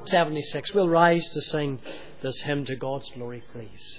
76. We'll rise to sing this hymn to God's glory, please.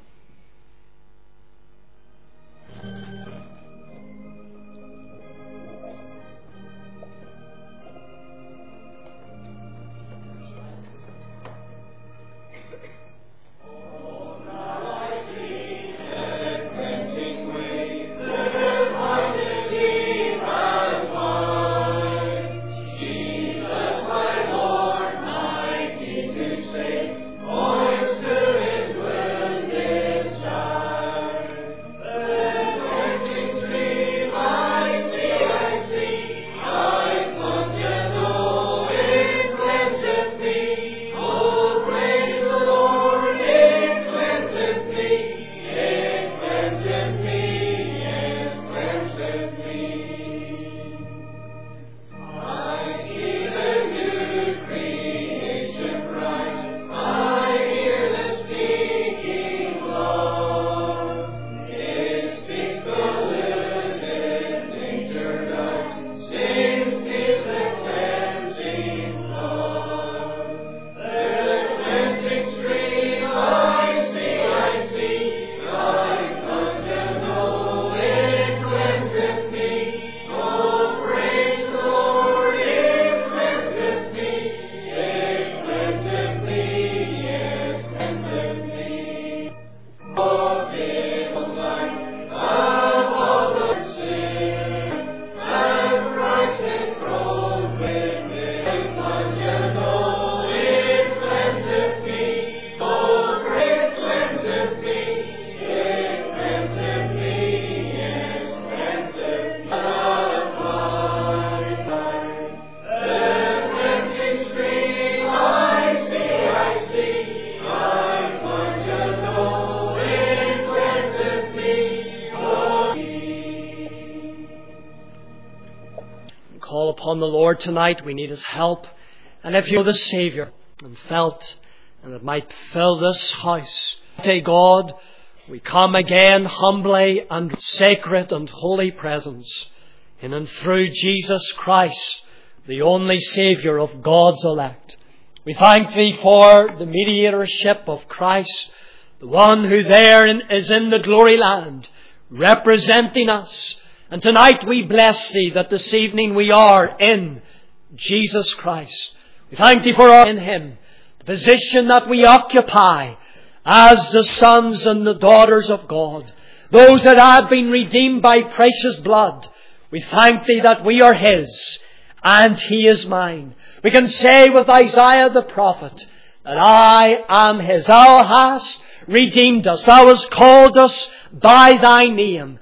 Upon the Lord tonight. We need His help. And if you're the Saviour and felt and it might fill this house, to God, we come again humbly and sacred and holy presence in and through Jesus Christ, the only Saviour of God's elect. We thank Thee for the mediatorship of Christ, the one who there is in the glory land, representing us. And tonight we bless Thee that this evening we are in Jesus Christ. We thank Thee for in Him, the position that we occupy as the sons and the daughters of God, those that have been redeemed by precious blood. We thank Thee that we are His and He is mine. We can say with Isaiah the prophet that I am His. Thou hast redeemed us. Thou hast called us by Thy name.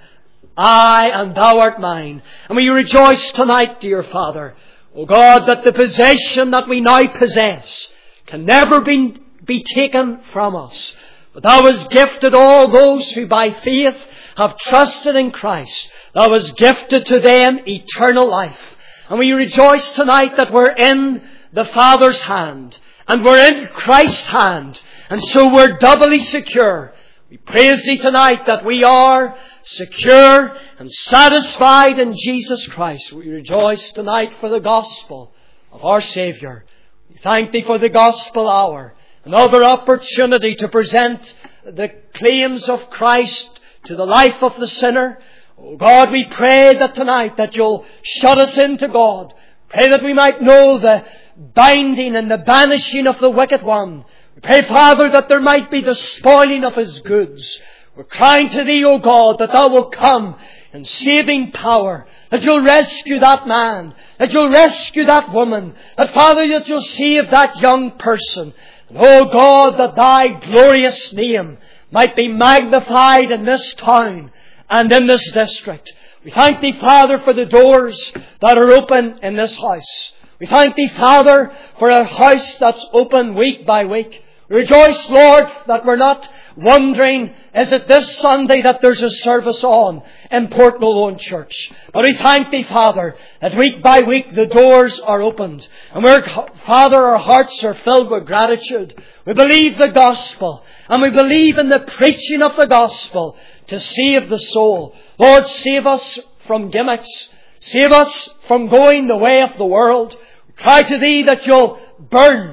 I and Thou art mine. And we rejoice tonight, dear Father, O God, that the possession that we now possess can never be taken from us. But Thou hast gifted all those who by faith have trusted in Christ. Thou hast gifted to them eternal life. And we rejoice tonight that we're in the Father's hand and we're in Christ's hand. And so we're doubly secure. We praise Thee tonight that we are secure and satisfied in Jesus Christ. We rejoice tonight for the gospel of our Saviour. We thank Thee for the gospel hour, another opportunity to present the claims of Christ to the life of the sinner. Oh God, we pray that tonight that You'll shut us into God. Pray that we might know the binding and the banishing of the wicked one. We pray, Father, that there might be the spoiling of his goods. We're crying to Thee, O God, that Thou wilt come in saving power, that You'll rescue that man, that You'll rescue that woman, that, Father, that You'll save that young person. And, O God, that Thy glorious name might be magnified in this town and in this district. We thank Thee, Father, for the doors that are open in this house. We thank Thee, Father, for a house that's open week by week. We rejoice, Lord, that we're not wondering, is it this Sunday that there's a service on in Port Malone Church? But we thank Thee, Father, that week by week the doors are opened. And we're, Father, our hearts are filled with gratitude. We believe the gospel, and we believe in the preaching of the gospel to save the soul. Lord, save us from gimmicks. Save us from going the way of the world. We cry to Thee that You'll burn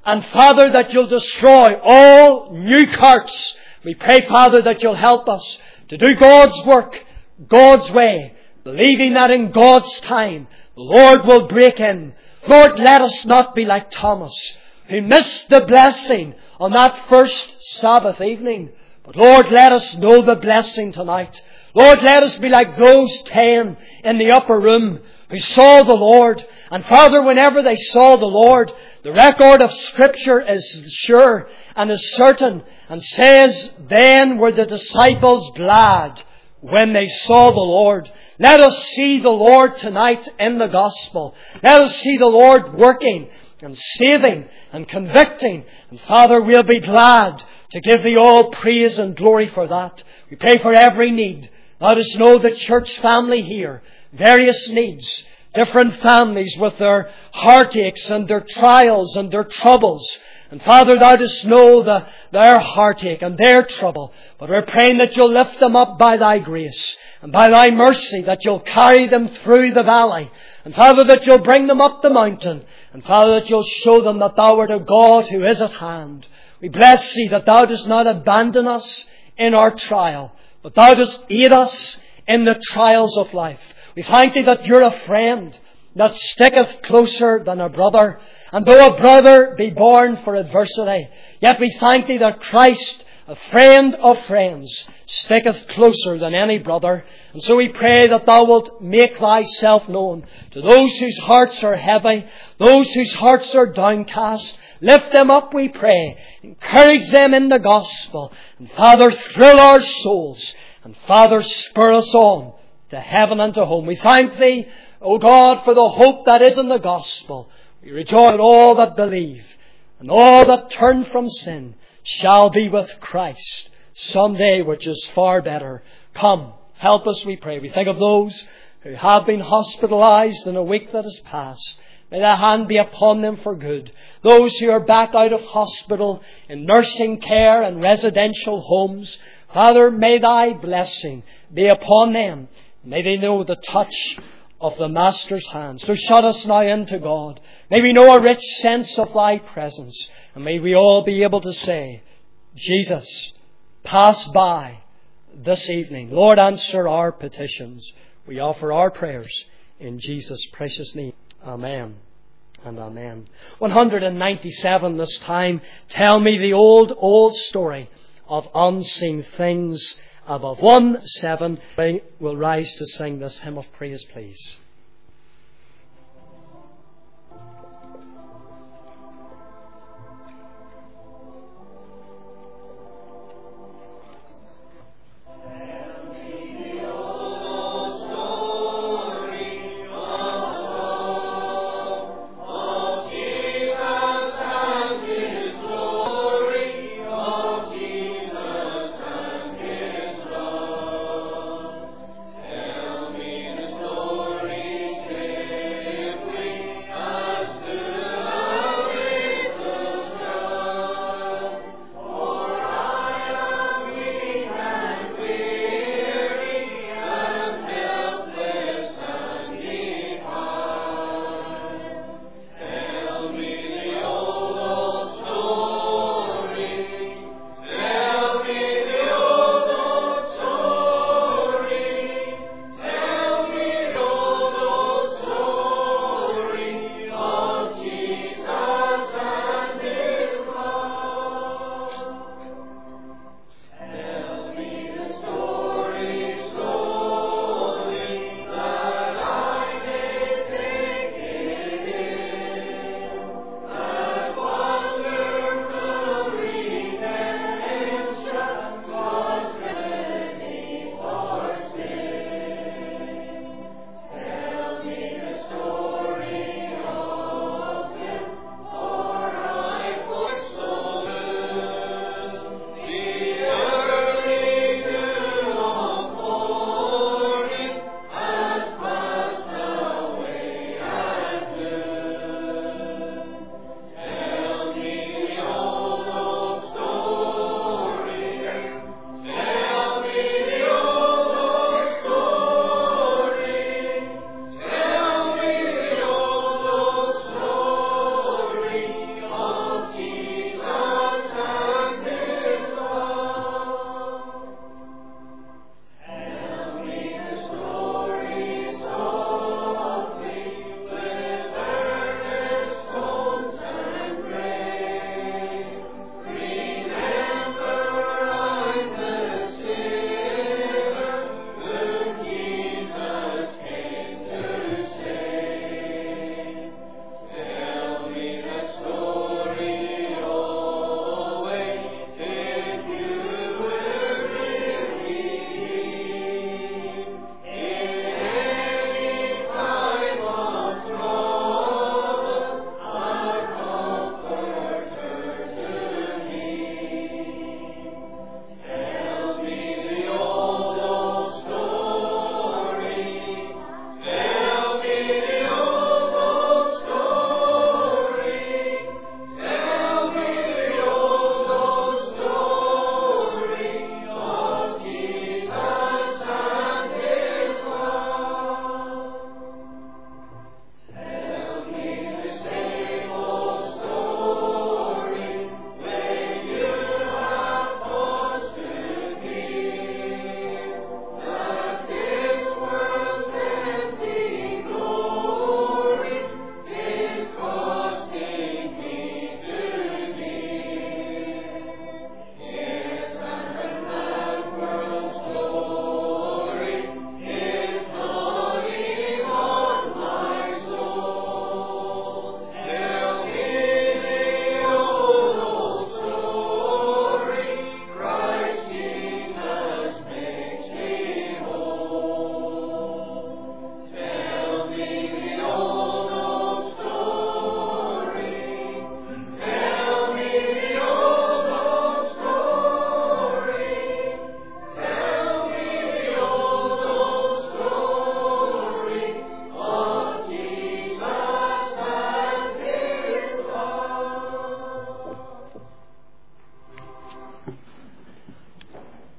And Father, that you'll destroy all new carts. We pray, Father, that you'll help us to do God's work, God's way, believing that in God's time the Lord will break in. Lord, let us not be like Thomas, who missed the blessing on that first Sabbath evening. But Lord, let us know the blessing tonight. Lord, let us be like those 10 in the upper room who saw the Lord. And Father, whenever they saw the Lord, the record of Scripture is sure and is certain and says, then were the disciples glad when they saw the Lord. Let us see the Lord tonight in the gospel. Let us see the Lord working and saving and convicting. And Father, we'll be glad to give Thee all praise and glory for that. We pray for every need. Let us know the church family here, various needs, different families with their heartaches and their trials and their troubles. And Father, Thou dost know their heartache and their trouble. But we're praying that You'll lift them up by Thy grace and by Thy mercy, that You'll carry them through the valley. And Father, that You'll bring them up the mountain. And Father, that You'll show them that Thou art a God who is at hand. We bless Thee that Thou dost not abandon us in our trial, but Thou dost aid us in the trials of life. We thank Thee that You're a friend that sticketh closer than a brother. And though a brother be born for adversity, yet we thank Thee that Christ, a friend of friends, sticketh closer than any brother. And so we pray that Thou wilt make Thyself known to those whose hearts are heavy, those whose hearts are downcast. Lift them up, we pray. Encourage them in the gospel. And Father, thrill our souls. And Father, spur us on to heaven and to home. We thank Thee, O God, for the hope that is in the gospel. We rejoice that all that believe and all that turn from sin shall be with Christ someday, which is far better. Come, help us, we pray. We think of those who have been hospitalized in a week that has passed. May Thy hand be upon them for good. Those who are back out of hospital in nursing care and residential homes, Father, may Thy blessing be upon them. May they know the touch of the Master's hands. So shut us now into God. May we know a rich sense of Thy presence. And may we all be able to say, Jesus, pass by this evening. Lord, answer our petitions. We offer our prayers in Jesus' precious name. Amen and amen. 197 this time. Tell me the old story of unseen things above. 1-7. We will rise to sing this hymn of praise, please. Story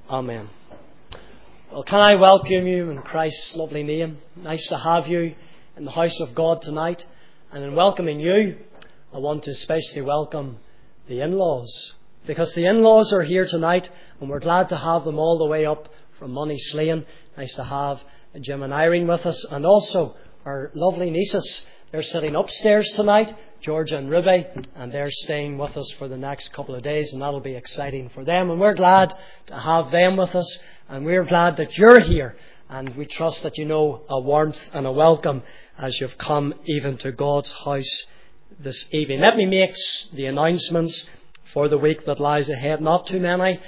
Amen. Well, can I welcome you in Christ's lovely name? Nice to have you in the house of God tonight. And in welcoming you, I want to especially welcome the in-laws. Because the in-laws are here tonight, and we're glad to have them all the way up from Moneyslane. Nice to have Jim and Irene with us, and also our lovely nieces. They're sitting upstairs tonight, Georgia and Ruby, and they're staying with us for the next couple of days, and that'll be exciting for them. And we're glad to have them with us, and we're glad that you're here, and we trust that you know a warmth and a welcome as you've come even to God's house this evening. Let me make the announcements for the week that lies ahead. Not too many.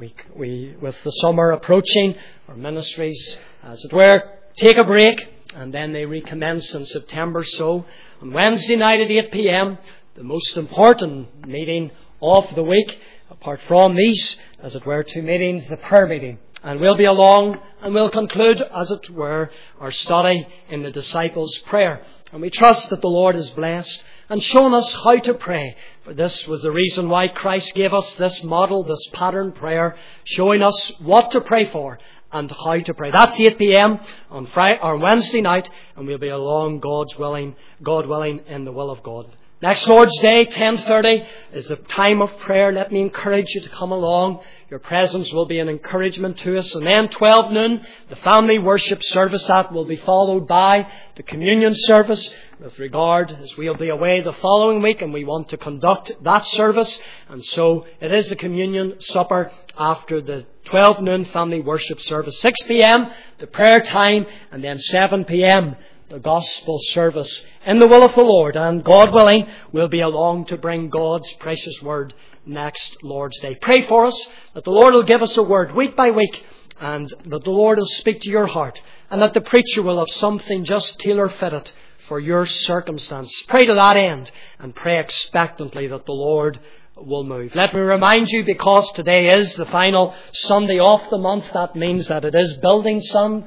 We with the summer approaching, our ministries, as it were, take a break, and then they recommence in September. So on Wednesday night at 8 p.m, the most important meeting of the week, apart from these, as it were, two meetings, the prayer meeting. And we'll be along and we'll conclude, as it were, our study in the disciples' prayer. And we trust that the Lord has blessed and shown us how to pray. For this was the reason why Christ gave us this model, this pattern prayer, showing us what to pray for and how to pray. That's 8 p.m. on Friday or Wednesday night, and we'll be along, God willing, in the will of God. Next Lord's Day, 10:30, is the time of prayer. Let me encourage you to come along. Your presence will be an encouragement to us. And then 12 noon, the family worship service. That will be followed by the communion service, with regard as we'll be away the following week and we want to conduct that service. And so it is the communion supper after the 12 noon family worship service. 6 p.m, the prayer time, and then 7 p.m, the gospel service in the will of the Lord. And God willing, we'll be along to bring God's precious word next Lord's Day. Pray for us that the Lord will give us a word week by week, and that the Lord will speak to your heart, and that the preacher will have something just tailor-fitted for your circumstance. Pray to that end, and pray expectantly that the Lord will move. Let me remind you, because today is the final Sunday of the month, that means that it is Building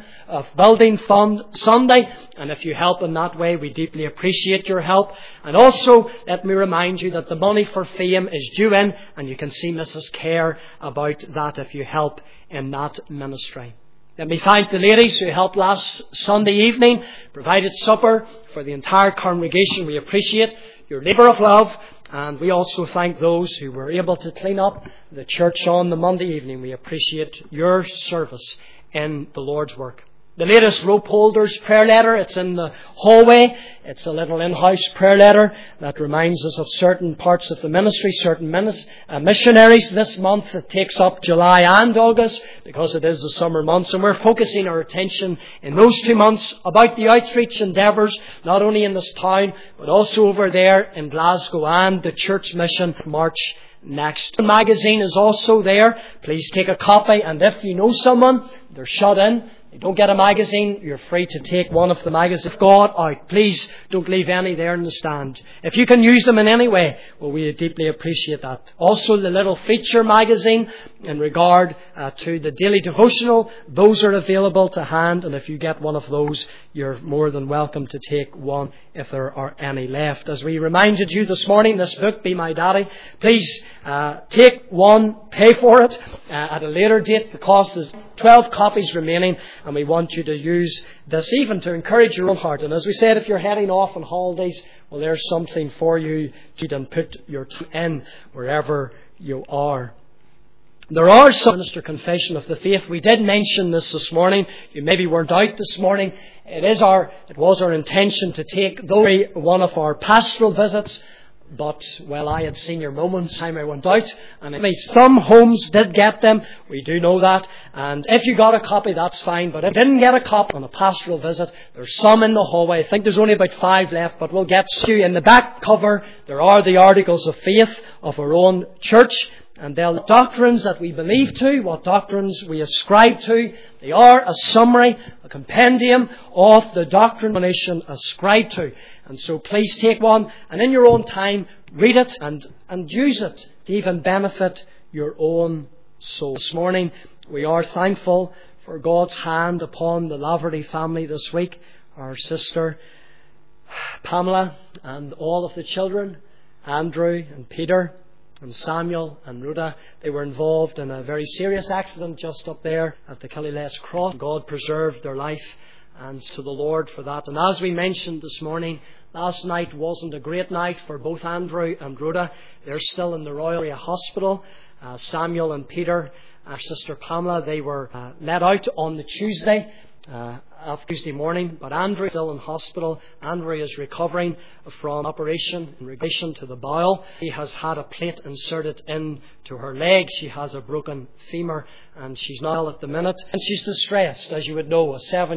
Fund Sunday, and if you help in that way, we deeply appreciate your help. And also, let me remind you that the money for FEAM is due in, and you can see Mrs. Kerr about that if you help in that ministry. Let me thank the ladies who helped last Sunday evening, provided supper for the entire congregation. We appreciate your labour of love. And we also thank those who were able to clean up the church on the Monday evening. We appreciate your service in the Lord's work. The latest Rope Holders prayer letter, it's in the hallway. It's a little in-house prayer letter that reminds us of certain parts of the ministry, certain missionaries this month. It takes up July and August because it is the summer months, and we're focusing our attention in those 2 months about the outreach endeavours, not only in this town but also over there in Glasgow and the church mission March next. The magazine is also there. Please take a copy, and if you know someone, they're shut in, they don't get a magazine, you're free to take one of the magazines. God out. Please don't leave any there in the stand. If you can use them in any way, well, we deeply appreciate that. Also, the little feature magazine in regard to the daily devotional, those are available to hand, and if you get one of those, you're more than welcome to take one if there are any left. As we reminded you this morning, this book, Be My Daddy, please take one, pay for it at a later date. The cost is 12 copies remaining, and we want you to use this even to encourage your own heart. And as we said, if you're heading off on holidays, well, there's something for you to put your time in wherever you are. There are some minister confession of the faith. We did mention this morning. You maybe weren't out this morning. It was our intention to take one of our pastoral visits. But, well, I had senior moments time I went out, and some homes did get them. We do know that. And if you got a copy, that's fine. But if you didn't get a copy on a pastoral visit, there's some in the hallway. I think there's only about 5 left, but we'll get to you. In the back cover, there are the articles of faith of our own church. And they're doctrines that we believe to, what doctrines we ascribe to. They are a summary, a compendium of the doctrine the nation ascribed to. And so please take one, and in your own time, read it and use it to even benefit your own soul. This morning, we are thankful for God's hand upon the Laverty family this week. Our sister Pamela and all of the children, Andrew and Peter, and Samuel and Rhoda. They were involved in a very serious accident just up there at the Killyless Cross. God preserved their life, and to the Lord for that. And as we mentioned this morning, last night wasn't a great night for both Andrew and Rhoda. They're still in the Royal Area Hospital. Samuel and Peter, our sister Pamela, they were let out on the Tuesday morning, but Andrew is still in hospital. Andrew is recovering from operation in relation to the bowel. He has had a plate inserted into her leg. She has a broken femur, and she's not ill at the minute. And she's distressed, as you would know.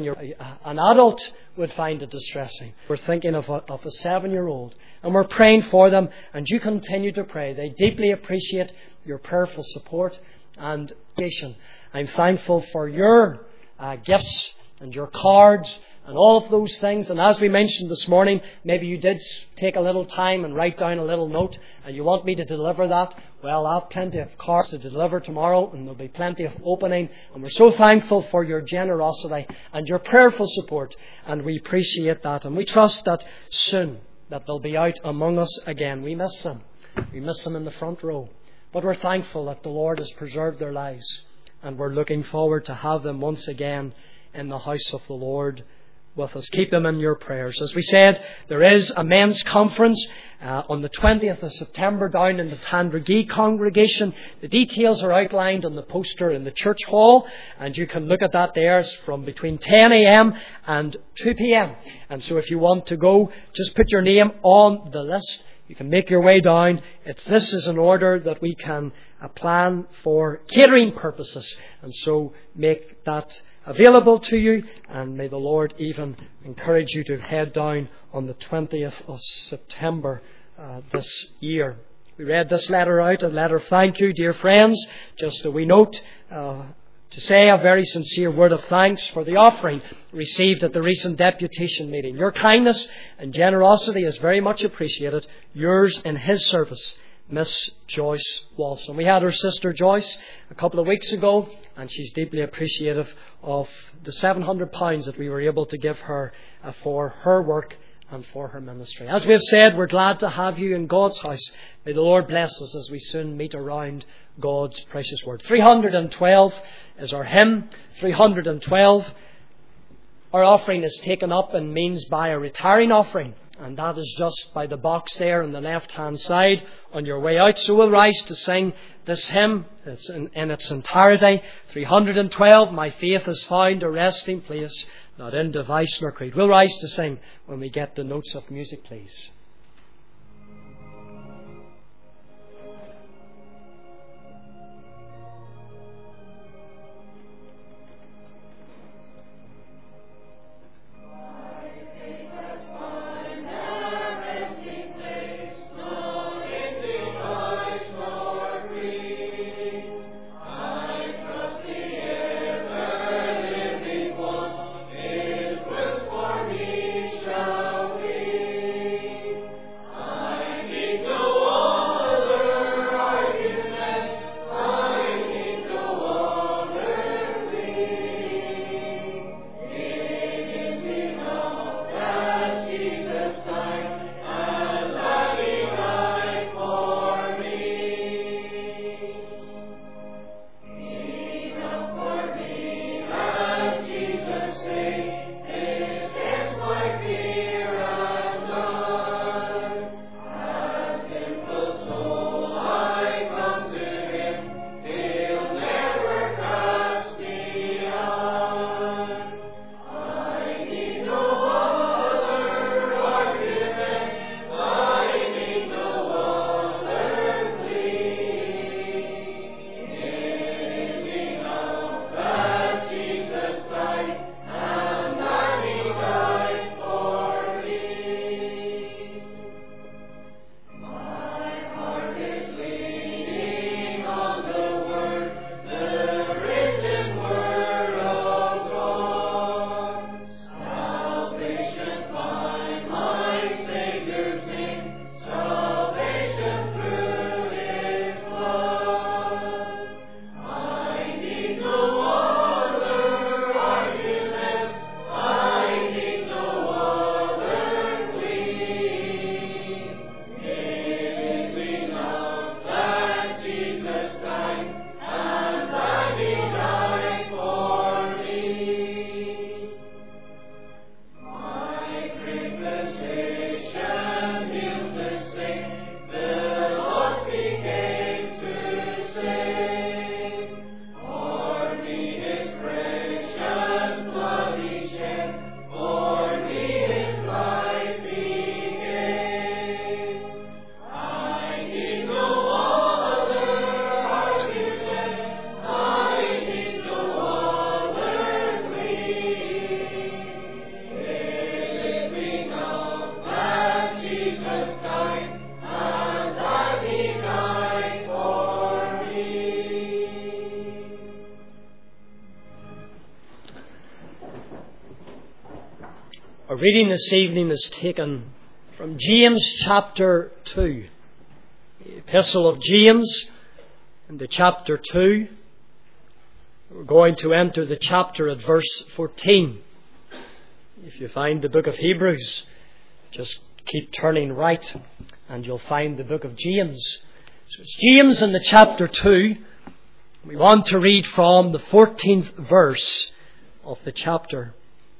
An adult would find it distressing. We're thinking of a 7-year-old, and we're praying for them, and you continue to pray. They deeply appreciate your prayerful support and patience. I'm thankful for your gifts and your cards and all of those things. And as we mentioned this morning, maybe you did take a little time and write down a little note and you want me to deliver that. Well, I have plenty of cards to deliver tomorrow, and there'll be plenty of opening. And we're so thankful for your generosity and your prayerful support, and we appreciate that. And we trust that soon that they'll be out among us again. We miss them. We miss them in the front row. But we're thankful that the Lord has preserved their lives, and we're looking forward to have them once again in the house of the Lord with us. Keep them in your prayers. As we said, there is a men's conference on the 20th of September down in the Tandragee congregation. The details are outlined on the poster in the church hall, and you can look at that there. It's from between 10 a.m. and 2 p.m. And so if you want to go, just put your name on the list. You can make your way down. This is in order that we can plan for catering purposes, and so make that available to you, and may the Lord even encourage you to head down on the 20th of September this year. We read this letter out, a letter of thank you, dear friends. Just a wee note to say a very sincere word of thanks for the offering received at the recent deputation meeting. Your kindness and generosity is very much appreciated. Yours in His service, Miss Joyce Walson. We had her sister Joyce a couple of weeks ago, and she's deeply appreciative of the £700 that we were able to give her for her work and for her ministry. As we have said, we're glad to have you in God's house. May the Lord bless us as we soon meet around God's precious word. 312 is our hymn. 312. Our offering is taken up and means by a retiring offering, and that is just by the box there on the left-hand side on your way out. So we'll rise to sing this hymn. It's in its entirety. 312, My faith has found a resting place, not in device nor creed. We'll rise to sing when we get the notes of music, please. Shall be Our reading this evening is taken from James chapter 2. The Epistle of James into chapter 2. We're going to enter the chapter at verse 14. If you find the book of Hebrews, just keep turning right and you'll find the book of James. So it's James in the chapter 2. We want to read from the 14th verse of the chapter.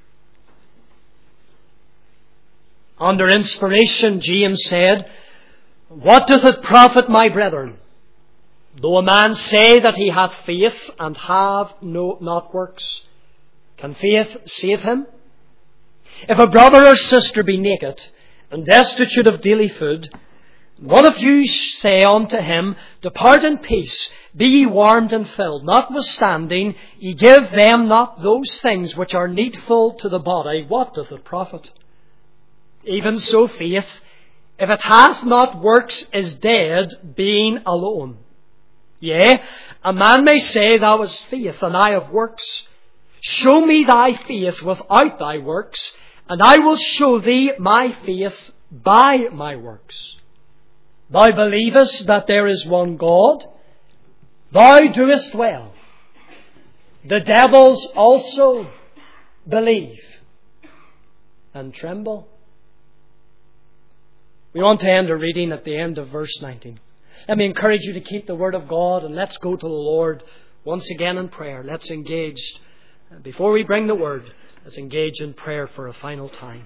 Under inspiration, James said, "What doth it profit, my brethren, though a man say that he hath faith and have not works? Can faith save him? If a brother or sister be naked and destitute of daily food, one of you say unto him, Depart in peace, be ye warmed and filled. Notwithstanding, ye give them not those things which are needful to the body. What doth it profit? Even so faith, if it hath not works, is dead, being alone. Yea, a man may say, Thou hast faith, and I have works. Show me thy faith without thy works, and I will show thee my faith by my works. Thou believest that there is one God. Thou doest well. The devils also believe and tremble." We want to end our reading at the end of verse 19. Let me encourage you to keep the Word of God, and let's go to the Lord once again in prayer. Let's engage, before we bring the Word, let's engage in prayer for a final time.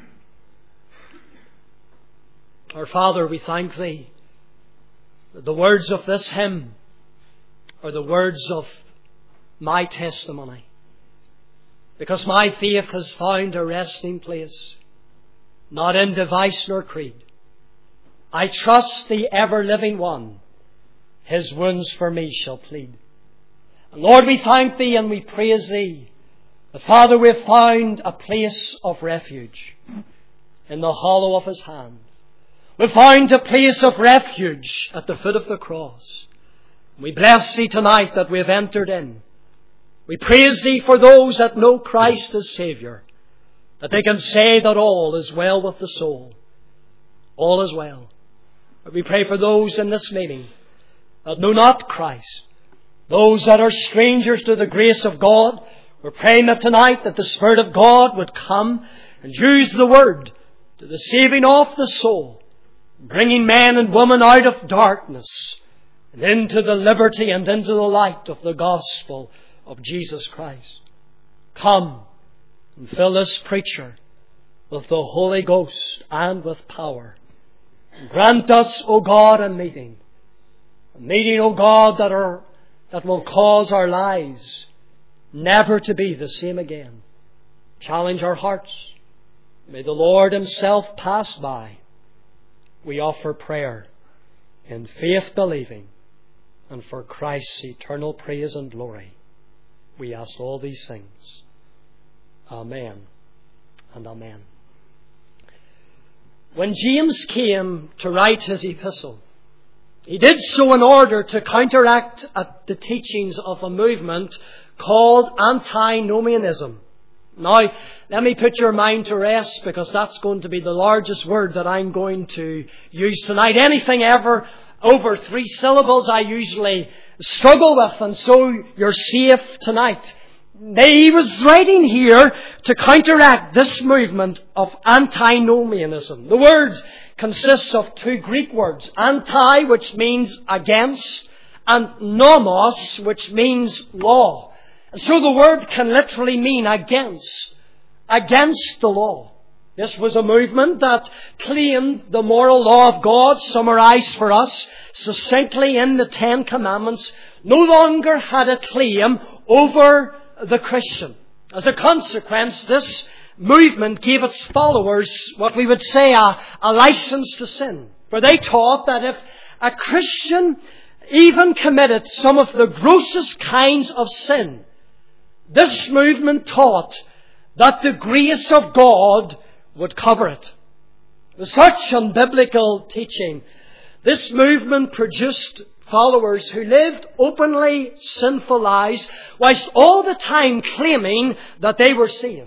Our Father, we thank Thee that the words of this hymn are the words of my testimony, because my faith has found a resting place, not in device nor creed. I trust the ever-living One. His wounds for me shall plead. And Lord, we thank Thee and we praise Thee that, Father, we have found a place of refuge in the hollow of His hand. We have found a place of refuge at the foot of the cross. We bless Thee tonight that we have entered in. We praise Thee for those that know Christ as Saviour, that they can say that all is well with the soul. All is well. But we pray for those in this meeting that know not Christ, those that are strangers to the grace of God. We're praying that tonight that the Spirit of God would come and use the Word to the saving of the soul, bringing men and women out of darkness and into the liberty and into the light of the gospel of Jesus Christ. Come and fill this preacher with the Holy Ghost and with power. Grant us, O God, a meeting, O God, that will cause our lives never to be the same again. Challenge our hearts. May the Lord Himself pass by. We offer prayer in faith believing, and for Christ's eternal praise and glory. We ask all these things. Amen and amen. When James came to write his epistle, he did so in order to counteract the teachings of a movement called antinomianism. Now, let me put your mind to rest, because that's going to be the largest word that I'm going to use tonight. Anything ever over 3 syllables I usually struggle with, and so you're safe tonight. He was writing here to counteract this movement of antinomianism. The word consists of 2 Greek words. Anti, which means against, and nomos, which means law. And so the word can literally mean against the law. This was a movement that claimed the moral law of God, summarized for us succinctly in the 10 Commandments, no longer had a claim over the Christian. As a consequence, this movement gave its followers what we would say a license to sin. For they taught that if a Christian even committed some of the grossest kinds of sin, this movement taught that the grace of God would cover it. With such unbiblical teaching, this movement produced followers who lived openly sinful lives, whilst all the time claiming that they were saved.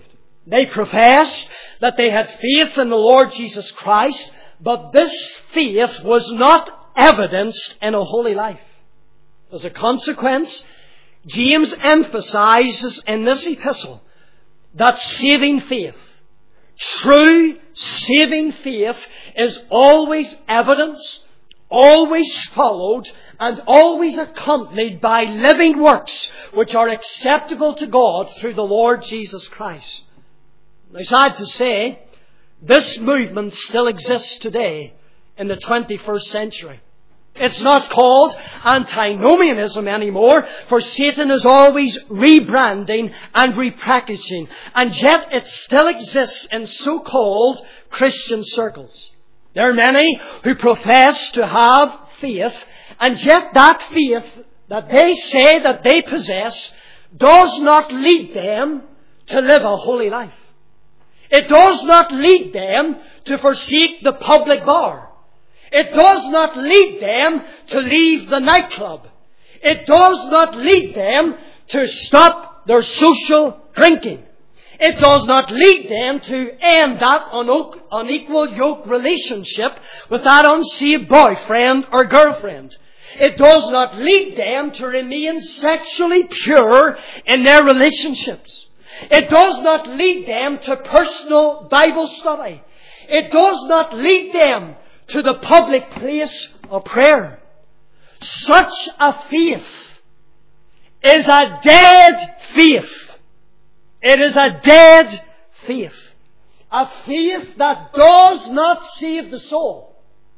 They professed that they had faith in the Lord Jesus Christ, but this faith was not evidenced in a holy life. As a consequence, James emphasizes in this epistle that saving faith, true saving faith, is always evidenced, always followed, and always accompanied by living works which are acceptable to God through the Lord Jesus Christ. Now, sad to say, this movement still exists today in the 21st century. It's not called antinomianism anymore, for Satan is always rebranding and repackaging, and yet it still exists in so-called Christian circles. There are many who profess to have faith, and yet that faith that they say that they possess does not lead them to live a holy life. It does not lead them to forsake the public bar. It does not lead them to leave the nightclub. It does not lead them to stop their social drinking. It does not lead them to end that unequal yoke relationship with that unsaved boyfriend or girlfriend. It does not lead them to remain sexually pure in their relationships. It does not lead them to personal Bible study. It does not lead them to the public place of prayer. Such a faith is a dead faith. It is a dead faith. A faith that does not save the soul.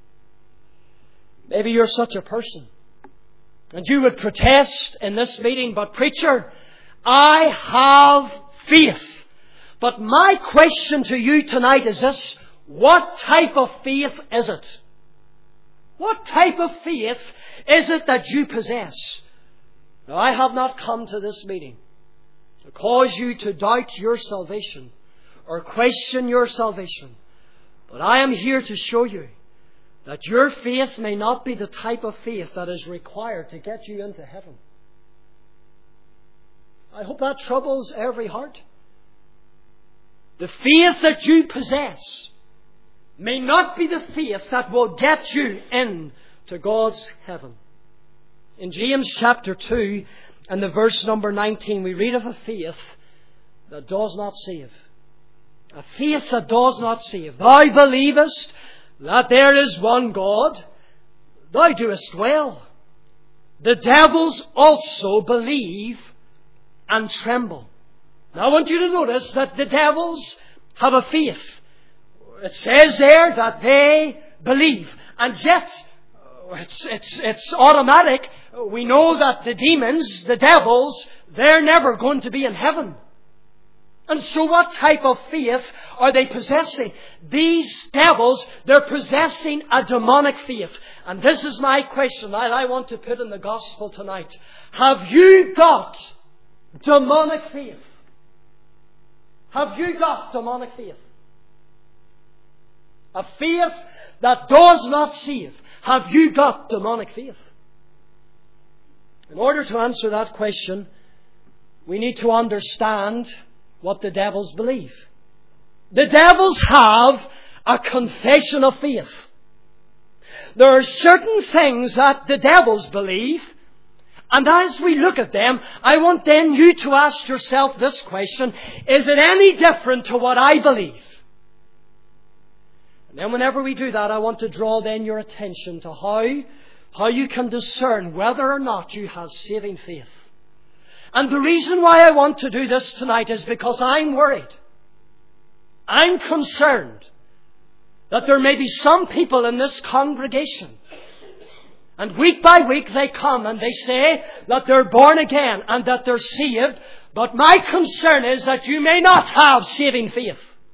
Maybe you're such a person, and you would protest in this meeting, but preacher, I have faith. But my question to you tonight is this: what type of faith is it? What type of faith is it that you possess? Now, I have not come to this meeting to cause you to doubt your salvation or question your salvation, but I am here to show you that your faith may not be the type of faith that is required to get you into heaven. I hope that troubles every heart. The faith that you possess may not be the faith that will get you into God's heaven. In James chapter 2 and the verse number 19, we read of a faith that does not save. A faith that does not save. Thou believest that there is one God, thou doest well. The devils also believe and tremble. Now I want you to notice that the devils have a faith. It says there that they believe. And yet, it's automatic. We know that the demons, the devils, they're never going to be in heaven. And so what type of faith are they possessing? These devils, they're possessing a demonic faith. And this is my question that I want to put in the gospel tonight. Have you got demonic faith? Have you got demonic faith? A faith that does not save. Have you got demonic faith? In order to answer that question, we need to understand what the devils believe. The devils have a confession of faith. There are certain things that the devils believe, and as we look at them, I want then you to ask yourself this question: is it any different to what I believe? And then whenever we do that, I want to draw then your attention to how you can discern whether or not you have saving faith. And the reason why I want to do this tonight is because I'm worried. I'm concerned that there may be some people in this congregation, and week by week they come and they say that they're born again and that they're saved, but my concern is that you may not have saving faith.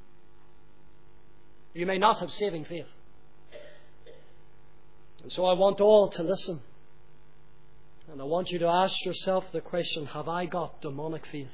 You may not have saving faith. And so I want all to listen. And I want you to ask yourself the question: have I got demonic faith?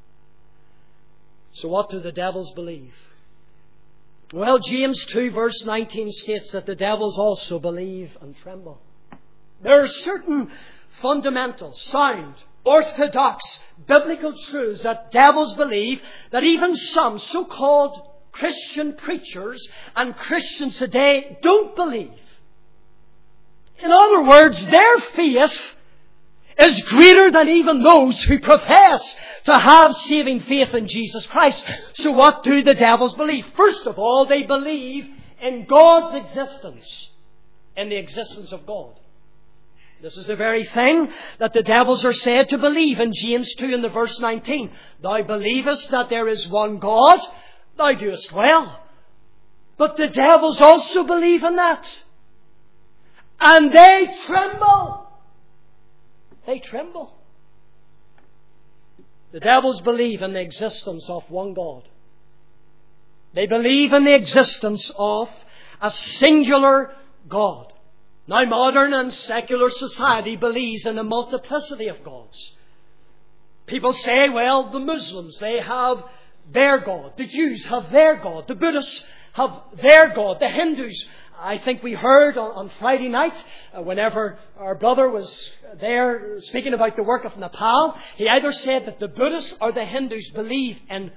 So what do the devils believe? Well, James 2 verse 19 states that the devils also believe and tremble. There are certain fundamental, sound, orthodox biblical truths that devils believe that even some so-called Christian preachers and Christians today don't believe. In other words, their faith is greater than even those who profess to have saving faith in Jesus Christ. So what do the devils believe? First of all, they believe in God's existence, in the existence of God. This is the very thing that the devils are said to believe in James 2 in the verse 19. Thou believest that there is one God, thou doest well. But the devils also believe in that. And they tremble. They tremble. The devils believe in the existence of one God. They believe in the existence of a singular God. Now, modern and secular society believes in a multiplicity of gods. People say, well, the Muslims, they have their God. The Jews have their God. The Buddhists have their God. The Hindus, I think we heard on Friday night, whenever our brother was there speaking about the work of Nepal, he either said that the Buddhists or the Hindus believe in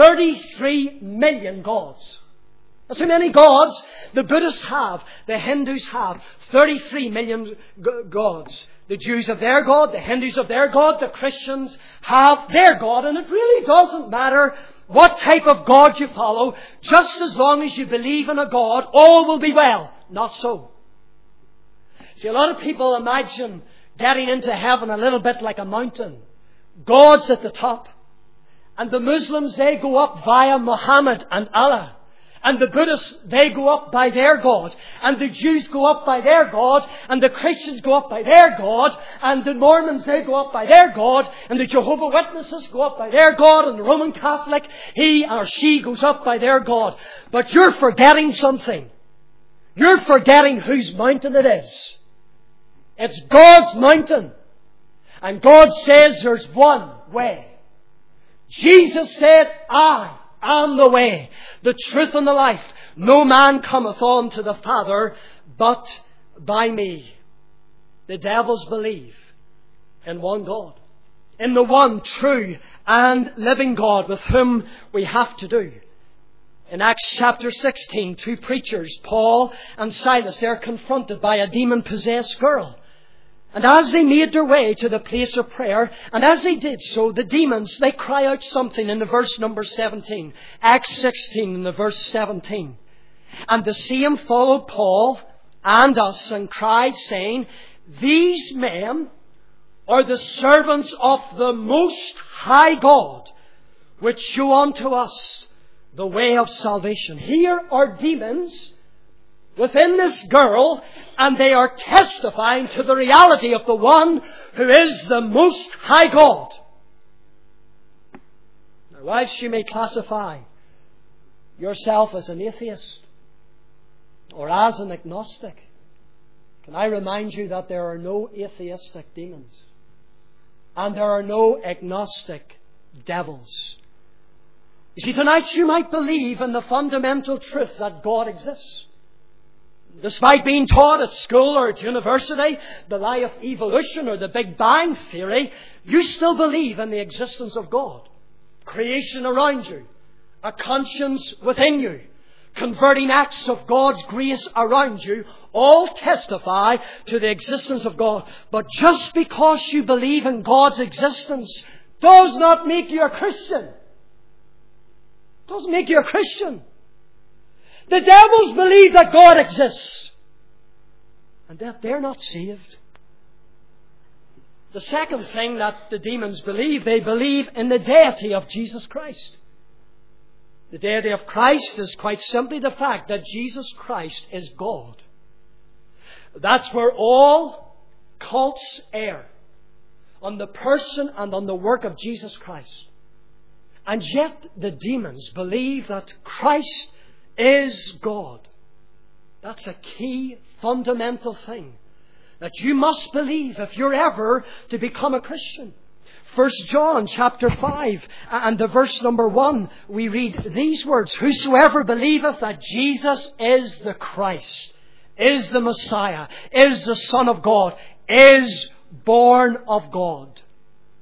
33 million gods. That's how many gods the Buddhists have, the Hindus have. 33 million gods. The Jews have their God, the Hindus have their God, the Christians have their God. And it really doesn't matter what type of God you follow, just as long as you believe in a God, all will be well. Not so. See, a lot of people imagine getting into heaven a little bit like a mountain. God's at the top. And the Muslims, they go up via Muhammad and Allah. And the Buddhists, they go up by their God. And the Jews go up by their God. And the Christians go up by their God. And the Mormons, they go up by their God. And the Jehovah Witnesses go up by their God. And the Roman Catholic, he or she goes up by their God. But you're forgetting something. You're forgetting whose mountain it is. It's God's mountain. And God says there's one way. Jesus said, I am the way, the truth and the life. No man cometh on to the Father but by me. The devils believe in one God, in the one true and living God with whom we have to do. In Acts chapter 16, two preachers, Paul and Silas, they're confronted by a demon-possessed girl. And as they made their way to the place of prayer, and as they did so, the demons, they cry out something in the verse number 17. Acts 16 in the verse 17. And the same followed Paul and us and cried, saying, These men are the servants of the Most High God, which show unto us the way of salvation. Here are demons within this girl, and they are testifying to the reality of the one who is the Most High God. Now, whilst you may classify yourself as an atheist or as an agnostic, can I remind you that there are no atheistic demons and there are no agnostic devils. You see, tonight you might believe in the fundamental truth that God exists. Despite being taught at school or at university the lie of evolution or the Big Bang theory, you still believe in the existence of God. Creation around you, a conscience within you, converting acts of God's grace around you, all testify to the existence of God. But just because you believe in God's existence does not make you a Christian. Doesn't make you a Christian. The devils believe that God exists and that they're not saved. The second thing that the demons believe, they believe in the deity of Jesus Christ. The deity of Christ is quite simply the fact that Jesus Christ is God. That's where all cults err, on the person and on the work of Jesus Christ. And yet the demons believe that Christ is God. That's a key fundamental thing that you must believe if you're ever to become a Christian. 1 John chapter 5 and the verse number 1, we read these words, Whosoever believeth that Jesus is the Christ, is the Messiah, is the Son of God, is born of God.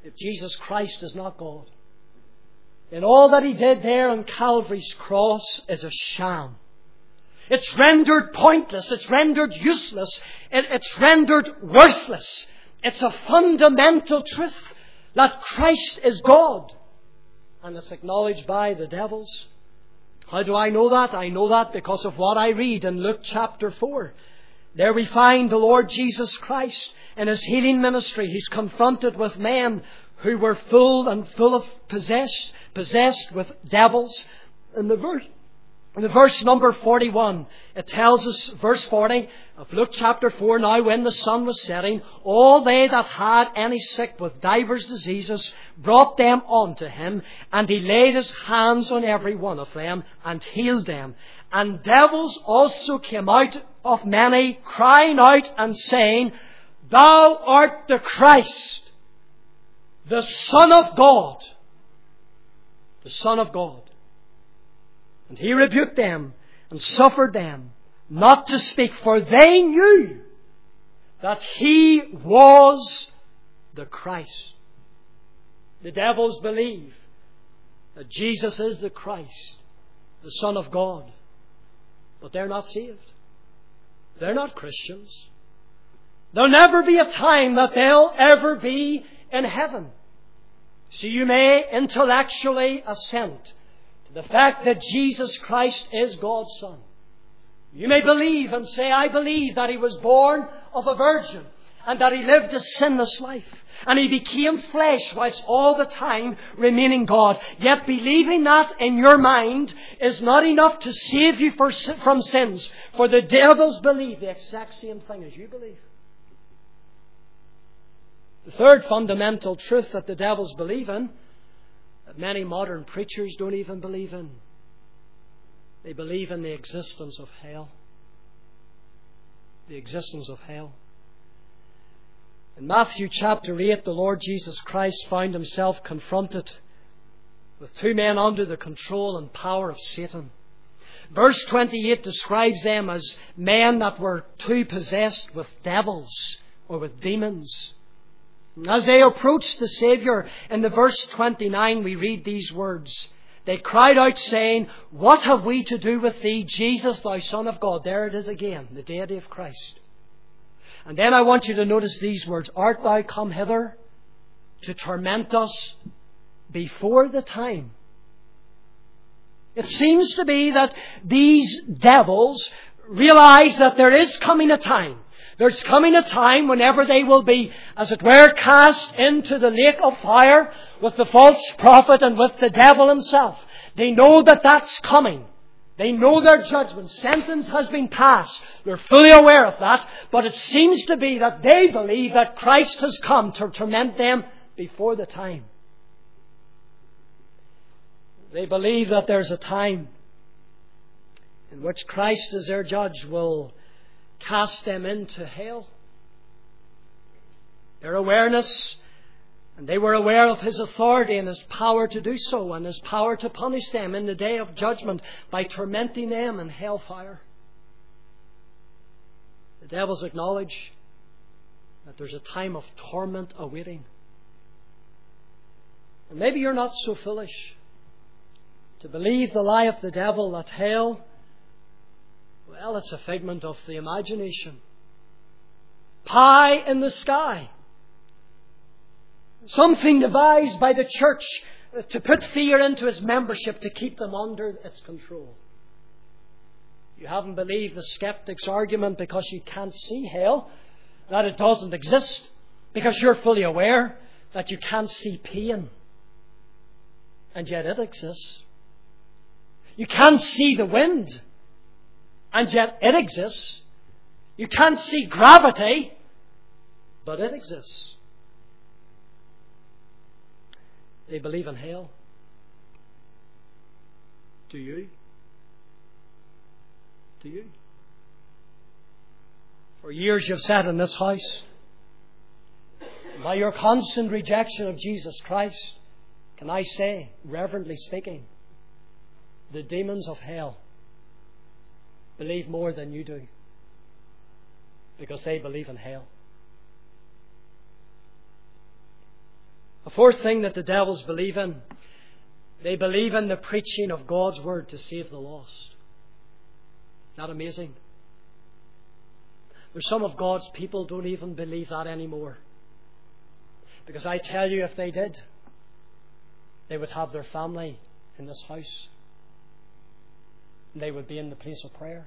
if Jesus Christ is not God, then all that He did there on Calvary's cross is a sham. It's rendered pointless. It's rendered useless. It's rendered worthless. It's a fundamental truth that Christ is God. And it's acknowledged by the devils. How do I know that? I know that because of what I read in Luke chapter 4. There we find the Lord Jesus Christ in His healing ministry. He's confronted with men who were full of possessed with devils. In the verse number 41, it tells us, verse 40 of Luke chapter 4, now when the sun was setting, all they that had any sick with divers diseases brought them unto Him, and He laid His hands on every one of them and healed them. And devils also came out of many, crying out and saying, Thou art the Christ, the Son of God. The Son of God. And He rebuked them and suffered them not to speak, for they knew that He was the Christ. The devils believe that Jesus is the Christ, the Son of God. But they're not saved. They're not Christians. There'll never be a time that they'll ever be in heaven. So you may intellectually assent to the fact that Jesus Christ is God's Son. You may believe and say, I believe that He was born of a virgin and that He lived a sinless life. And He became flesh whilst all the time remaining God. Yet believing that in your mind is not enough to save you from sins. For the devils believe the exact same thing as you believe. The third fundamental truth that the devils believe in, that many modern preachers don't even believe in. They believe in the existence of hell. The existence of hell. In Matthew chapter 8, the Lord Jesus Christ found Himself confronted with two men under the control and power of Satan. Verse 28 describes them as men that were too possessed with devils or with demons. As they approached the Saviour, in the verse 29 we read these words. They cried out saying, What have we to do with Thee, Jesus, Thou Son of God? There it is again, the deity of Christ. And then I want you to notice these words. Art Thou come hither to torment us before the time? It seems to be that these devils realize that there is coming a time. There's coming a time whenever they will be, as it were, cast into the lake of fire with the false prophet and with the devil himself. They know that that's coming. They know their judgment. Sentence has been passed. They're fully aware of that. But it seems to be that they believe that Christ has come to torment them before the time. They believe that there's a time in which Christ as their judge will cast them into hell. Their awareness, and they were aware of His authority and His power to do so, and His power to punish them in the day of judgment by tormenting them in hellfire. The devils acknowledge that there's a time of torment awaiting. And maybe you're not so foolish to believe the lie of the devil that hell, well, it's a figment of the imagination. Pie in the sky. Something devised by the church to put fear into its membership to keep them under its control. You haven't believed the skeptic's argument because you can't see hell, that it doesn't exist, because you're fully aware that you can't see pain, and yet it exists. You can't see the wind, and yet it exists. You can't see gravity, but it exists. They believe in hell. Do you? Do you? For years you've sat in this house. By your constant rejection of Jesus Christ, can I say, reverently speaking, the demons of hell believe more than you do, because they believe in hell. A fourth thing that the devils believe in, they believe in the preaching of God's Word to save the lost. Isn't that amazing? There's some of God's people don't even believe that anymore. Because I tell you, if they did, they would have their family in this house. And they would be in the place of prayer.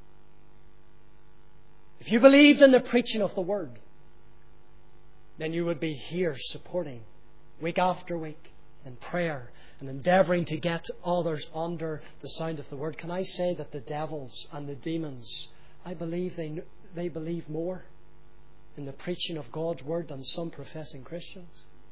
If you believed in the preaching of the Word, then you would be here supporting week after week in prayer and endeavouring to get others under the sound of the Word. Can I say that the devils and the demons, I believe they believe more in the preaching of God's Word than some professing Christians?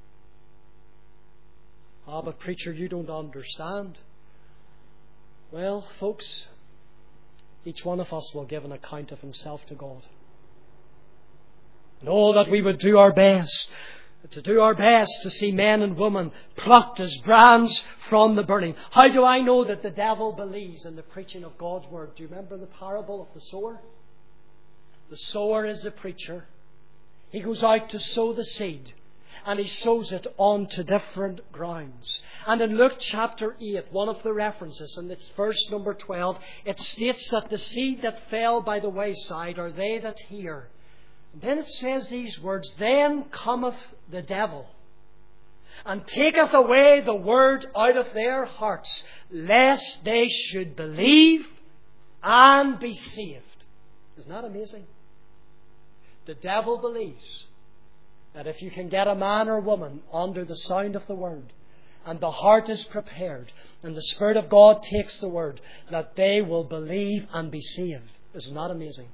Ah, but preacher, you don't understand. Well, folks, each one of us will give an account of himself to God. And oh, that we would do our best to see men and women plucked as brands from the burning. How do I know that the devil believes in the preaching of God's Word? Do you remember the parable of the sower? The sower is the preacher. He goes out to sow the seed, and he sows it onto different grounds. And in Luke chapter 8, one of the references, and it's verse number 12, it states that the seed that fell by the wayside are they that hear. And then it says these words, then cometh the devil, and taketh away the word out of their hearts, lest they should believe and be saved. Isn't that amazing? The devil believes that if you can get a man or woman under the sound of the Word, and the heart is prepared, and the Spirit of God takes the Word, that they will believe and be saved. Isn't that amazing?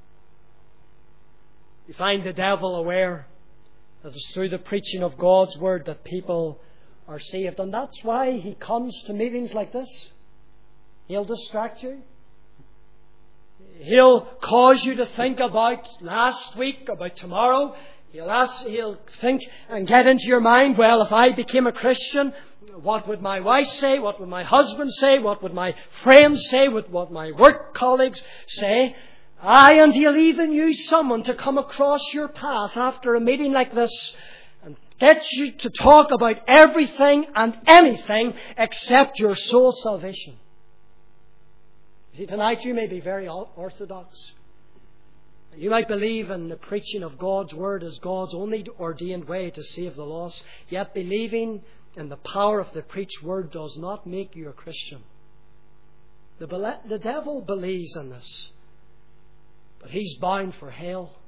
You find the devil aware that it's through the preaching of God's Word that people are saved. And that's why he comes to meetings like this. He'll distract you. He'll cause you to think about last week, about tomorrow. He'll think and get into your mind, well, if I became a Christian, what would my wife say? What would my husband say? What would my friends say? What would my work colleagues say? And he'll even use someone to come across your path after a meeting like this and get you to talk about everything and anything except your soul's salvation. See, tonight you may be very orthodox. You might believe in the preaching of God's Word as God's only ordained way to save the lost, yet believing in the power of the preached Word does not make you a Christian. The devil believes in this, but he's bound for hell.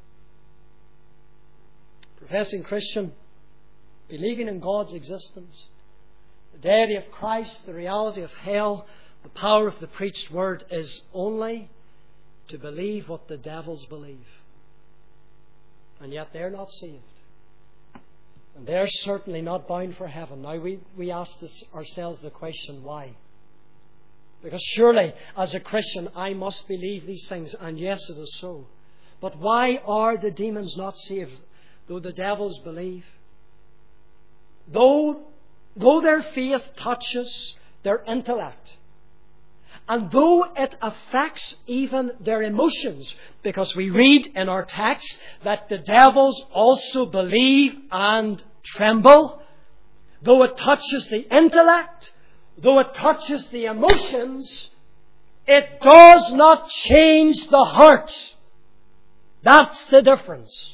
Professing Christian, believing in God's existence, the deity of Christ, the reality of hell, the power of the preached Word is only to believe what the devils believe. And yet they're not saved. And they're certainly not bound for heaven. Now we ask ourselves the question, why? Because surely, as a Christian, I must believe these things. And yes, it is so. But why are the demons not saved, though the devils believe? Though their faith touches their intellect, and though it affects even their emotions, because we read in our text that the devils also believe and tremble, though it touches the intellect, though it touches the emotions, it does not change the heart. That's the difference.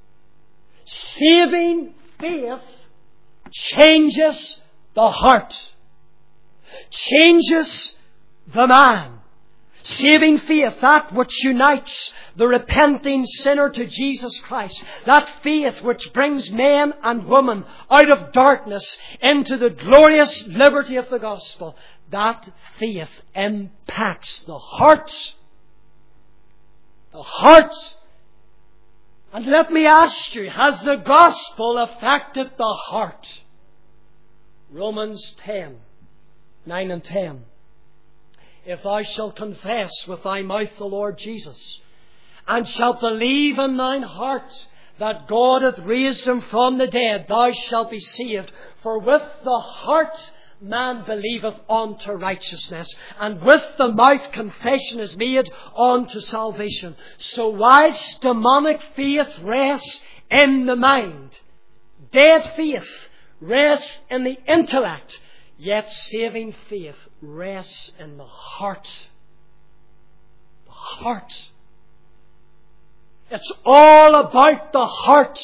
Saving faith changes the heart, changes the man. Saving faith, that which unites the repenting sinner to Jesus Christ, that faith which brings men and women out of darkness into the glorious liberty of the gospel, that faith impacts the heart. The heart. And let me ask you, has the gospel affected the heart? Romans 10, 9 and 10. If thou shalt confess with thy mouth the Lord Jesus, and shalt believe in thine heart that God hath raised him from the dead, thou shalt be saved. For with the heart man believeth unto righteousness, and with the mouth confession is made unto salvation. So whilst demonic faith rests in the mind, dead faith rests in the intellect, yet saving faith rests in the heart. The heart. It's all about the heart.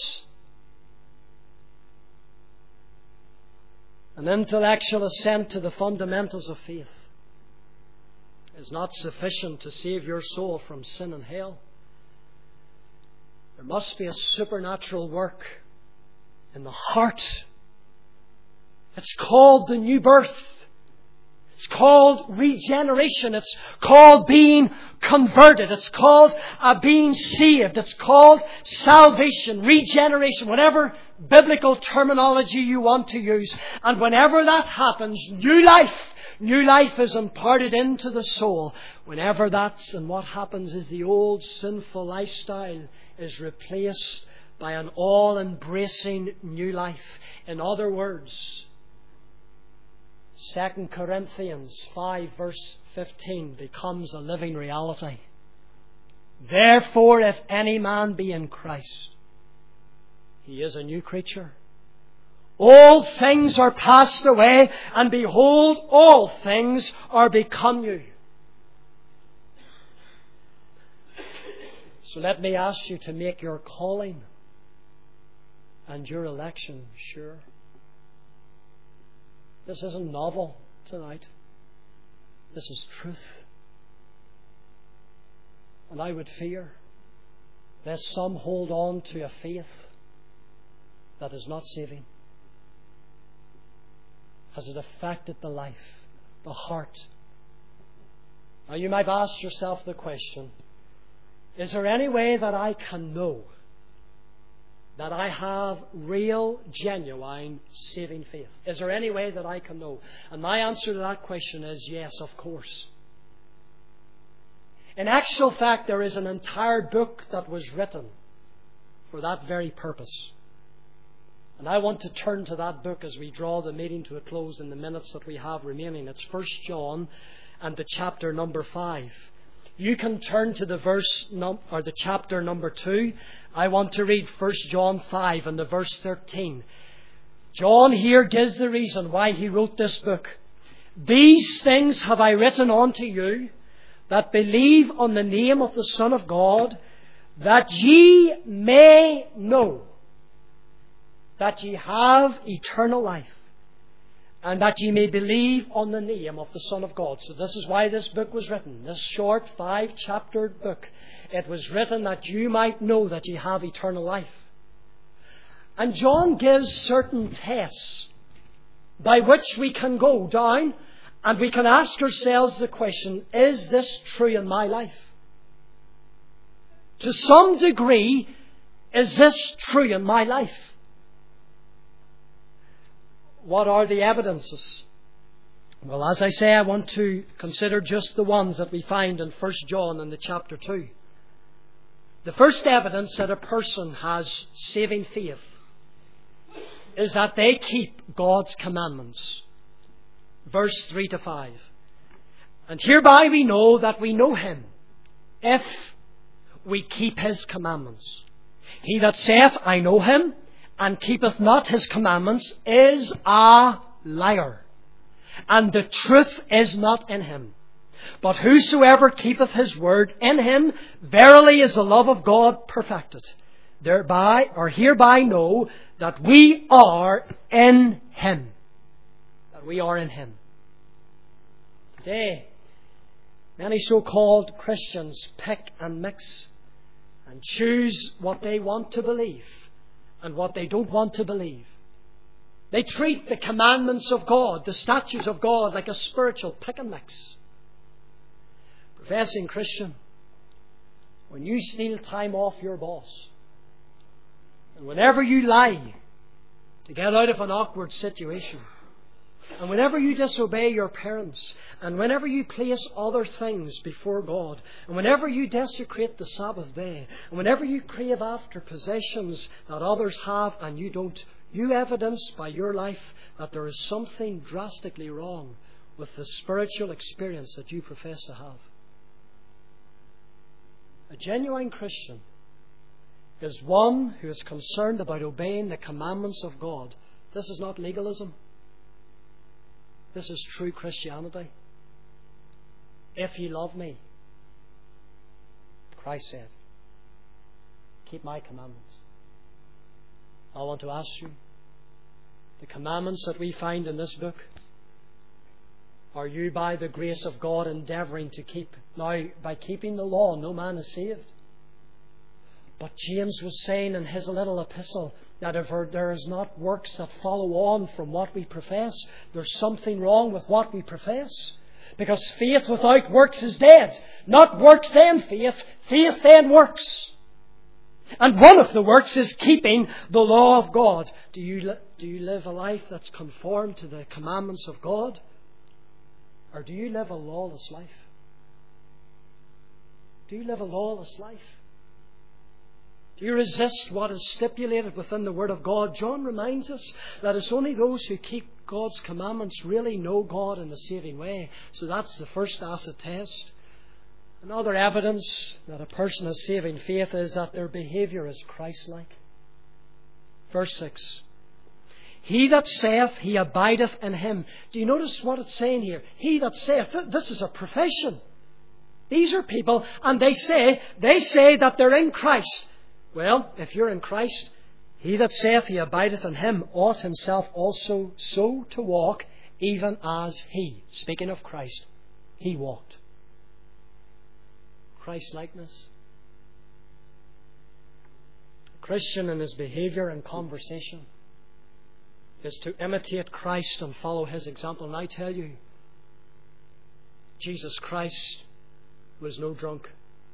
An intellectual assent to the fundamentals of faith is not sufficient to save your soul from sin and hell. There must be a supernatural work in the heart. It's called the new birth. It's called regeneration. It's called being converted. It's called being saved. It's called salvation, regeneration, whatever biblical terminology you want to use. And whenever that happens, new life is imparted into the soul. Whenever that's, and what happens is the old sinful lifestyle is replaced by an all-embracing new life. In other words, 2 Corinthians 5 verse 15 becomes a living reality. Therefore, if any man be in Christ, he is a new creature. All things are passed away, and behold, all things are become new. So let me ask you to make your calling and your election sure. This isn't novel tonight. This is truth. And I would fear lest some hold on to a faith that is not saving. Has it affected the life, the heart? Now you might ask yourself the question, is there any way that I can know that I have real, genuine, saving faith? Is there any way that I can know? And my answer to that question is yes, of course. In actual fact, there is an entire book that was written for that very purpose. And I want to turn to that book as we draw the meeting to a close in the minutes that we have remaining. It's 1 John and the chapter number 5. You can turn to the the chapter number 2. I want to read 1 John 5 and the verse 13. John here gives the reason why he wrote this book. These things have I written unto you that believe on the name of the Son of God, that ye may know that ye have eternal life, and that ye may believe on the name of the Son of God. So this is why this book was written, this short 5-chapter book. It was written that you might know that ye have eternal life. And John gives certain tests by which we can go down and we can ask ourselves the question, is this true in my life? To some degree, is this true in my life? What are the evidences? Well, as I say, I want to consider just the ones that we find in 1 John in the chapter 2. The first evidence that a person has saving faith is that they keep God's commandments. Verse 3 to 5. And hereby we know that we know Him, if we keep His commandments. He that saith, I know Him, and keepeth not His commandments, is a liar, and the truth is not in him. But whosoever keepeth His word, in him verily is the love of God perfected. Thereby, or hereby know that we are in Him. That we are in Him. Today, many so-called Christians pick and mix and choose what they want to believe and what they don't want to believe. They treat the commandments of God, the statutes of God, like a spiritual pick and mix. Professing Christian, when you steal time off your boss, and whenever you lie to get out of an awkward situation, and whenever you disobey your parents, and whenever you place other things before God, and whenever you desecrate the Sabbath day, and whenever you crave after possessions that others have and you don't, you evidence by your life that there is something drastically wrong with the spiritual experience that you profess to have. A genuine Christian is one who is concerned about obeying the commandments of God This is not legalism. This is true Christianity. If ye love me, Christ said, keep my commandments. I want to ask you, the commandments that we find in this book, are you by the grace of God endeavouring to keep? Now, by keeping the law, no man is saved. But James was saying in his little epistle that if there is not works that follow on from what we profess, there's something wrong with what we profess. Because faith without works is dead. Not works then faith, faith then works. And one of the works is keeping the law of God. Do you live a life that's conformed to the commandments of God? Or do you live a lawless life? Do you live a lawless life? Do you resist what is stipulated within the Word of God? John reminds us that it's only those who keep God's commandments really know God in the saving way. So that's the first acid test. Another evidence that a person has saving faith is that their behaviour is Christ-like. Verse 6. He that saith he abideth in him. Do you notice what it's saying here? He that saith. This is a profession. These are people, and they say that they're in Christ. Well, if you're in Christ, he that saith he abideth in him ought himself also so to walk, even as he, speaking of Christ, he walked. Christ-likeness. A Christian in his behaviour and conversation is to imitate Christ and follow his example. And I tell you, Jesus Christ was no drunk.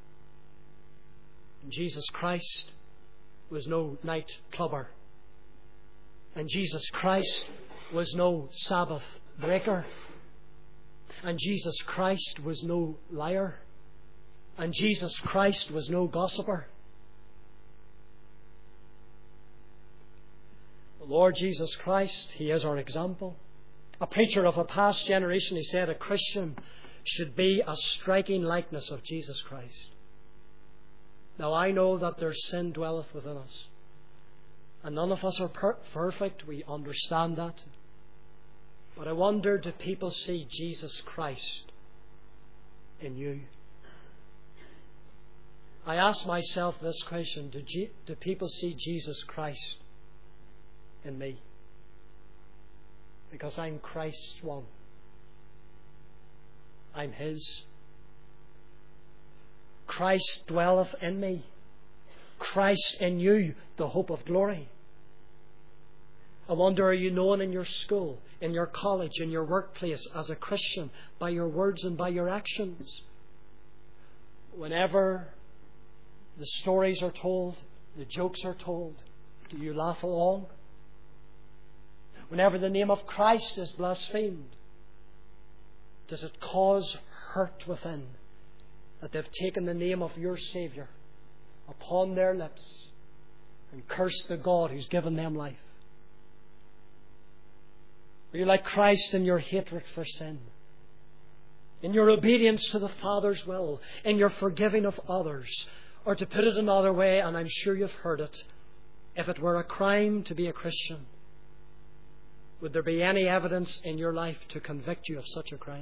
Jesus Christ was no night clubber. And Jesus Christ was no Sabbath breaker. And Jesus Christ was no liar. And Jesus Christ was no gossiper. The Lord Jesus Christ, He is our example. A preacher of a past generation, he said, a Christian should be a striking likeness of Jesus Christ. Now I know that their sin dwelleth within us. And none of us are perfect, we understand that. But I wonder, do people see Jesus Christ in you? I ask myself this question, do people see Jesus Christ in me? Because I'm Christ's one. I'm His. Christ dwelleth in me. Christ in you, the hope of glory. I wonder, are you known in your school, in your college, in your workplace as a Christian by your words and by your actions? Whenever the stories are told, the jokes are told, do you laugh along? Whenever the name of Christ is blasphemed, does it cause hurt within that they've taken the name of your Saviour upon their lips and cursed the God who's given them life? Are you like Christ in your hatred for sin, in your obedience to the Father's will, in your forgiving of others? Or to put it another way, and I'm sure you've heard it, if it were a crime to be a Christian, would there be any evidence in your life to convict you of such a crime?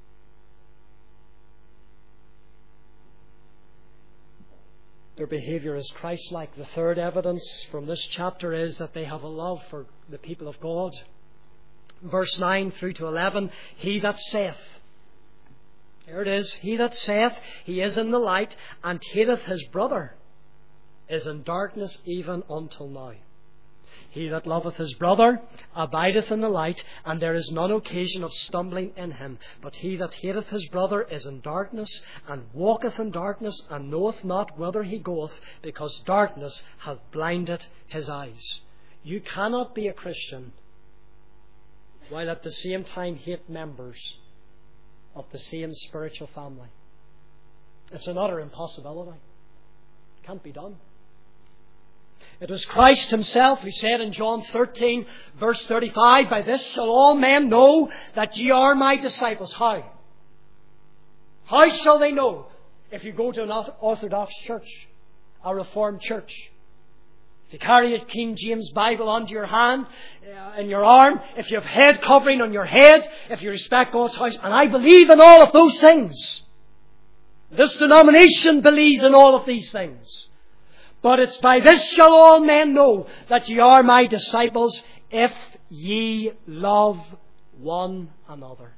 Their behaviour is Christ-like. The third evidence from this chapter is that they have a love for the people of God. Verse 9 through to 11, he that saith, there it is, he that saith he is in the light and hateth his brother is in darkness even until now. He that loveth his brother abideth in the light, and there is none occasion of stumbling in him. But he that hateth his brother is in darkness, and walketh in darkness, and knoweth not whither he goeth, because darkness hath blinded his eyes. You cannot be a Christian while at the same time hate members of the same spiritual family. It's an utter impossibility. It can't be done. It was Christ Himself who said in John 13, verse 35, by this shall all men know that ye are my disciples. How? How shall they know? If you go to an Orthodox church, a Reformed church, If you carry a King James Bible under your hand, in your arm, if you have head covering on your head, if you respect God's house, and I believe in all of those things. This denomination believes in all of these things. But it's by this shall all men know that ye are my disciples, if ye love one another.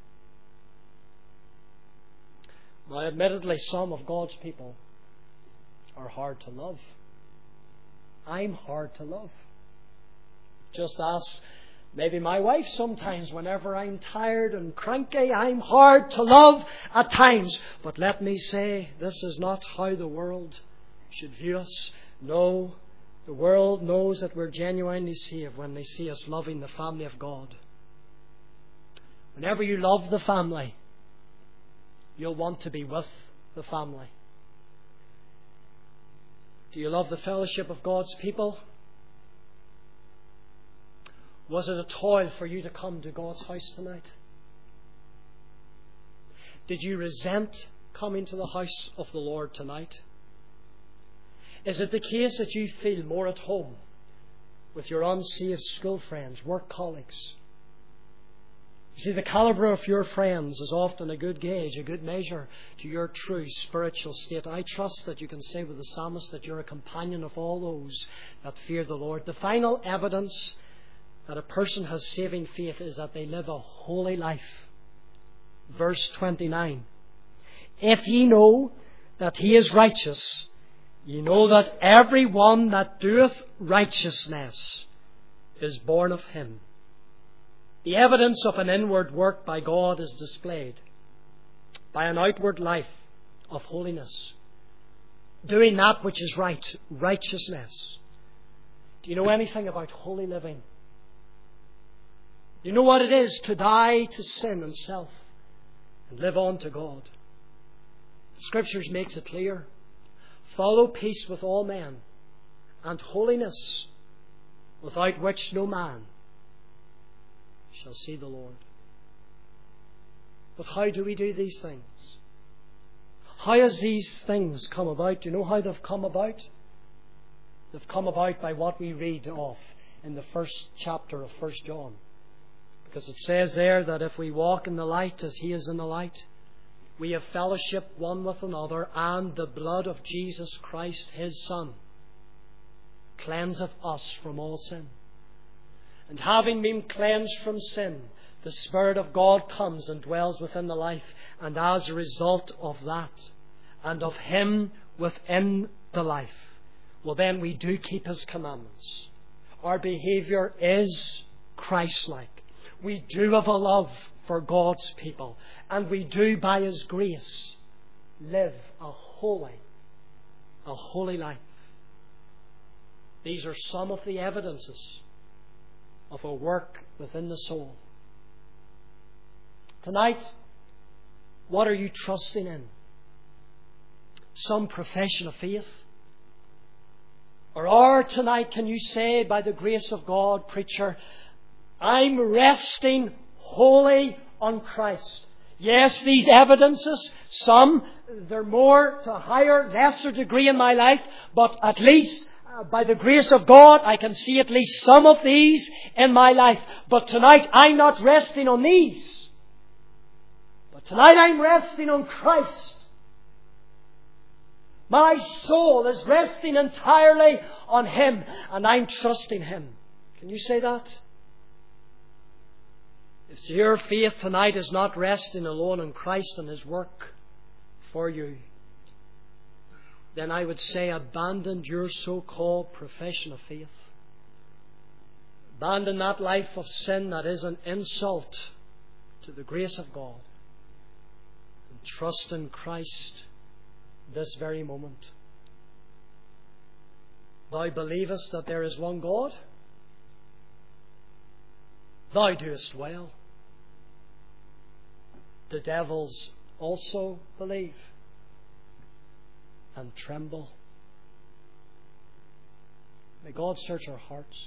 Now, admittedly, some of God's people are hard to love. I'm hard to love. Just ask maybe my wife sometimes. Whenever I'm tired and cranky, I'm hard to love at times. But let me say, this is not how the world should view us. No, the world knows that we're genuinely saved when they see us loving the family of God. Whenever you love the family, you'll want to be with the family. Do you love the fellowship of God's people? Was it a toil for you to come to God's house tonight? Did you resent coming to the house of the Lord tonight? Is it the case that you feel more at home with your unsaved school friends, work colleagues? You see, the calibre of your friends is often a good gauge, a good measure to your true spiritual state. I trust that you can say with the psalmist that you're a companion of all those that fear the Lord. The final evidence that a person has saving faith is that they live a holy life. Verse 29. If ye know that he is righteous, ye know that every one that doeth righteousness is born of him. The evidence of an inward work by God is displayed by an outward life of holiness. Doing that which is right, righteousness. Do you know anything about holy living? Do you know what it is to die to sin and self and live on to God? The Scriptures makes it clear. Follow peace with all men and holiness, without which no man shall see the Lord. But how do we do these things? How has these things come about? Do you know how they've come about? They've come about by what we read of in the first chapter of 1 John. Because it says there that if we walk in the light as He is in the light, we have fellowship one with another, and the blood of Jesus Christ, His Son, cleanseth us from all sin. And having been cleansed from sin, the Spirit of God comes and dwells within the life. And as a result of that, and of Him within the life, well, then we do keep His commandments. Our behaviour is Christ-like. We do have a love for God's people. And we do, by His grace, live a holy life. These are some of the evidences of a work within the soul. Tonight, what are you trusting in? Some profession of faith? Or tonight, can you say, by the grace of God, preacher, I'm resting wholly on Christ. Yes, these evidences, some, they're more to a higher, lesser degree in my life, but at least by the grace of God, I can see at least some of these in my life. But tonight, I'm not resting on these. But tonight, I'm resting on Christ. My soul is resting entirely on Him, and I'm trusting Him. Can you say that? If your faith tonight is not resting alone on Christ and His work for you, then I would say abandon your so-called profession of faith. Abandon that life of sin that is an insult to the grace of God. And trust in Christ this very moment. Thou believest that there is one God? Thou doest well. The devils also believe and tremble. May God search our hearts.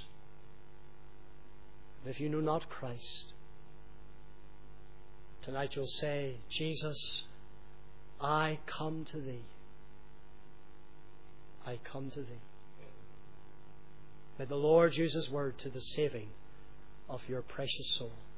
If you know not Christ, tonight you'll say, Jesus, I come to Thee. I come to Thee. May the Lord use His word to the saving of your precious soul.